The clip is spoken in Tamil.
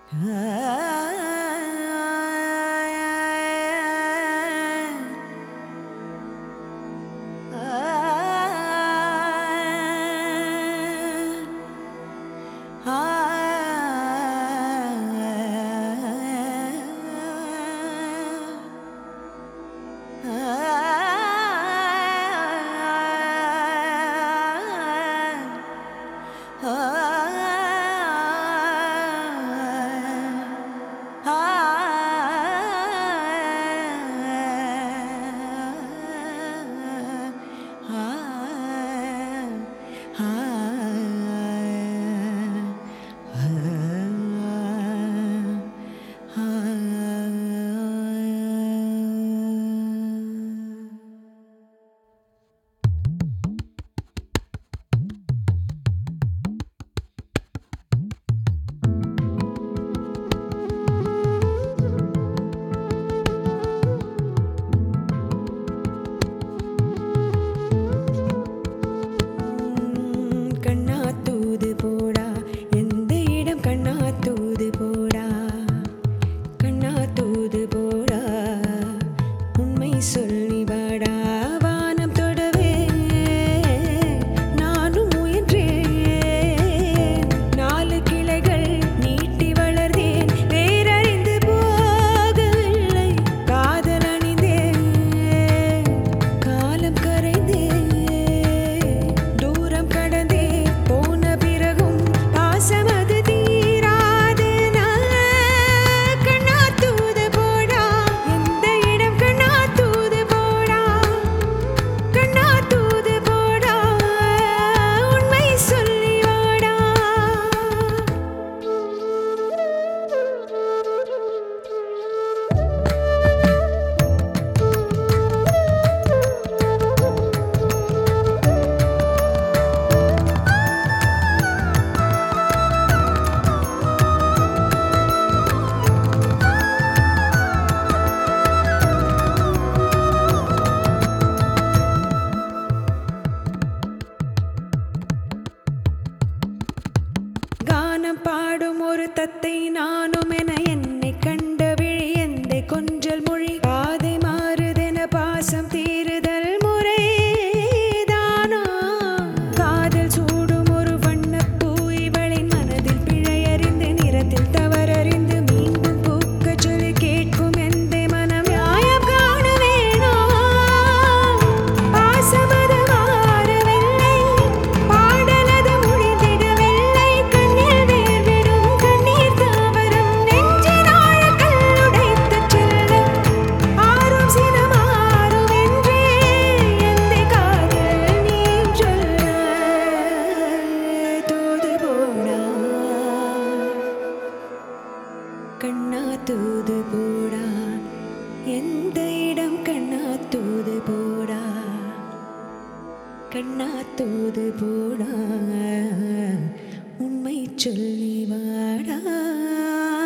பாடும் ஒரு தத்தை நானும் என என்னை கண்ட விழி எந்தை கொஞ்சல் மொழி பாதை மாறுதென பாசம் தீருதல் முறைதானா காதல் சூடும் ஒரு வண்ணப்பூ இவளின் மனதில் பிழையறிந்து நிறத்தில் தவறறிந்து மீண்டும் பூக்க சொல்லி கேட்கும் எந்தை மனம் நியாயம் காண வேணும் பாசமது மாறவில்லை பாடலது முடிந்திடவில்லை கண்ணில் வேர்விடும் கண்ணீர் தாவரம் நெஞ்சின் ஆழக்கல் உடைத்துச் செல்ல ஆறும் சினமாறும் என்றே எந்தை காதில் நீயும் சொல்ல தூது போடா கண்ணா தூது போடா எந்த இடம் கண்ணா தூது போடா கண்ணா தூது போடா உண்மை சொல்லி வாடா